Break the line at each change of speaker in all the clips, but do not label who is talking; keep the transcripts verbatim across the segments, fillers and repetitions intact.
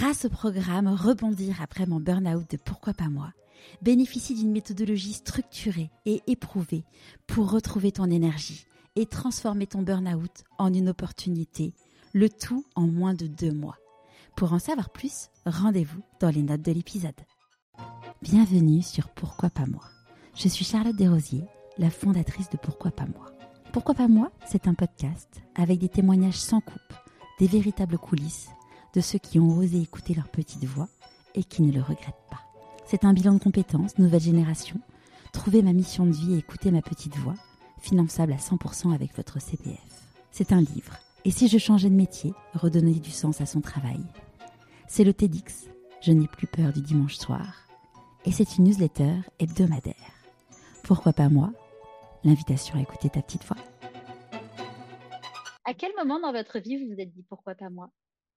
grâce au programme Rebondir après mon burn-out de Pourquoi pas moi, bénéficie d'une méthodologie structurée et éprouvée pour retrouver ton énergie et transformer ton burn-out en une opportunité, le tout en moins de deux mois. Pour en savoir plus, rendez-vous dans les notes de l'épisode. Bienvenue sur Pourquoi pas moi. Je suis Charlotte Desrosiers, la fondatrice de Pourquoi pas moi. Pourquoi pas moi, c'est un podcast avec des témoignages sans coupe, des véritables coulisses de ceux qui ont osé écouter leur petite voix et qui ne le regrettent pas. C'est un bilan de compétences, nouvelle génération, trouver ma mission de vie et écouter ma petite voix, finançable à cent pour cent avec votre C P F. C'est un livre. Et si je changeais de métier, redonner du sens à son travail. C'est le TEDx, je n'ai plus peur du dimanche soir. Et c'est une newsletter hebdomadaire. Pourquoi pas moi? L'invitation à écouter ta petite voix.
À quel moment dans votre vie vous vous êtes dit pourquoi pas moi?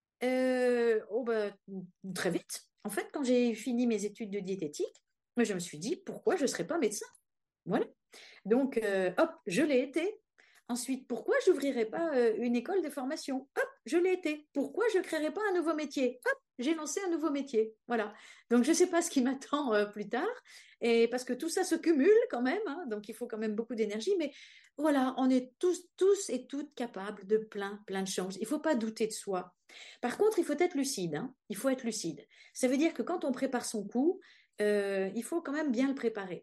Euh, oh bah, très vite. En fait, quand j'ai fini mes études de diététique, je me suis dit pourquoi je ne serais pas médecin. Voilà. Donc, euh, hop, je l'ai été. Ensuite, pourquoi je n'ouvrirais pas euh, une école de formation? Hop, je l'ai été. Pourquoi je ne créerais pas un nouveau métier? Hop, j'ai lancé un nouveau métier. Voilà. Donc, je ne sais pas ce qui m'attend euh, plus tard. Et parce que tout ça se cumule quand même. Hein, donc, il faut quand même beaucoup d'énergie. Mais voilà, on est tous, tous et toutes capables de plein, plein de choses. Il ne faut pas douter de soi. Par contre, il faut être lucide. Hein, il faut être lucide. Ça veut dire que quand on prépare son coup, euh, il faut quand même bien le préparer.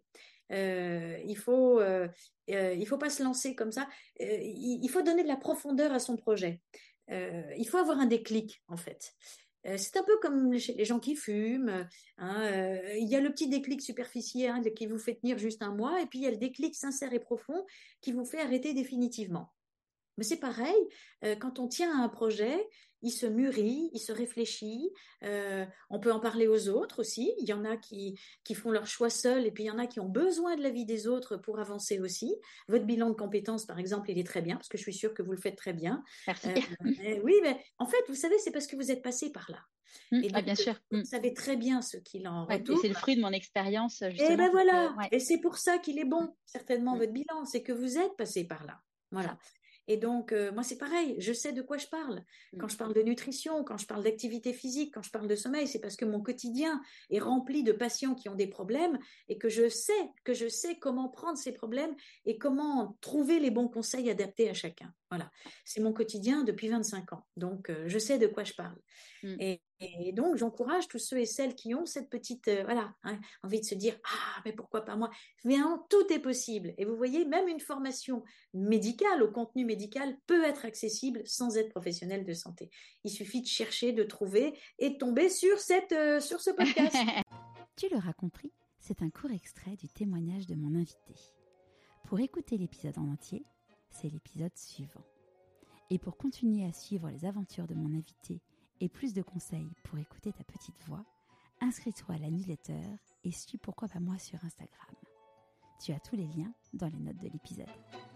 Euh, il faut, euh, euh, il faut pas se lancer comme ça. Euh, il, il faut donner de la profondeur à son projet. Euh, il faut avoir un déclic, en fait. Euh, c'est un peu comme chez les gens qui fument. Hein, euh, il y a le petit déclic superficiel hein, qui vous fait tenir juste un mois, et puis il y a le déclic sincère et profond qui vous fait arrêter définitivement. Mais c'est pareil, euh, quand on tient à un projet, il se mûrit, il se réfléchit, euh, on peut en parler aux autres aussi, il y en a qui, qui font leur choix seuls et puis il y en a qui ont besoin de l'avis des autres pour avancer aussi. Votre bilan de compétences, par exemple, il est très bien, parce que je suis sûre que vous le faites très bien.
Merci.
Euh, oui, mais en fait, vous savez, c'est parce que vous êtes passé par là.
Mmh,
Et donc,
ah, bien sûr.
vous
Mmh.
savez très bien ce qu'il en
Ouais, et
retourne.
c'est le fruit de mon expérience,
Et
justement.
ben
Parce
voilà,
que, ouais.
et c'est pour ça qu'il est bon, certainement,
Mmh.
votre bilan, c'est que vous êtes passé par là. Voilà. Et donc, euh, moi, c'est pareil, je sais de quoi je parle. Quand je parle de nutrition, quand je parle d'activité physique, quand je parle de sommeil, c'est parce que mon quotidien est rempli de patients qui ont des problèmes et que je sais, que je sais comment prendre ces problèmes et comment trouver les bons conseils adaptés à chacun. Voilà. C'est mon quotidien depuis vingt-cinq ans. Donc, euh, je sais de quoi je parle.
Mmh.
Et, et donc, j'encourage tous ceux et celles qui ont cette petite, euh, voilà, hein, envie de se dire, ah, mais pourquoi pas moi? Bien, tout est possible. Et vous voyez, même une formation médicale, au contenu médical, peut être accessible sans être professionnel de santé. Il suffit de chercher, de trouver et de tomber sur, cette, euh, sur ce podcast.
Tu l'auras compris, c'est un court extrait du témoignage de mon invité. Pour écouter l'épisode en entier, c'est l'épisode suivant. Et pour continuer à suivre les aventures de mon invité et plus de conseils pour écouter ta petite voix, inscris-toi à la newsletter et suis Pourquoi pas moi sur Instagram. Tu as tous les liens dans les notes de l'épisode.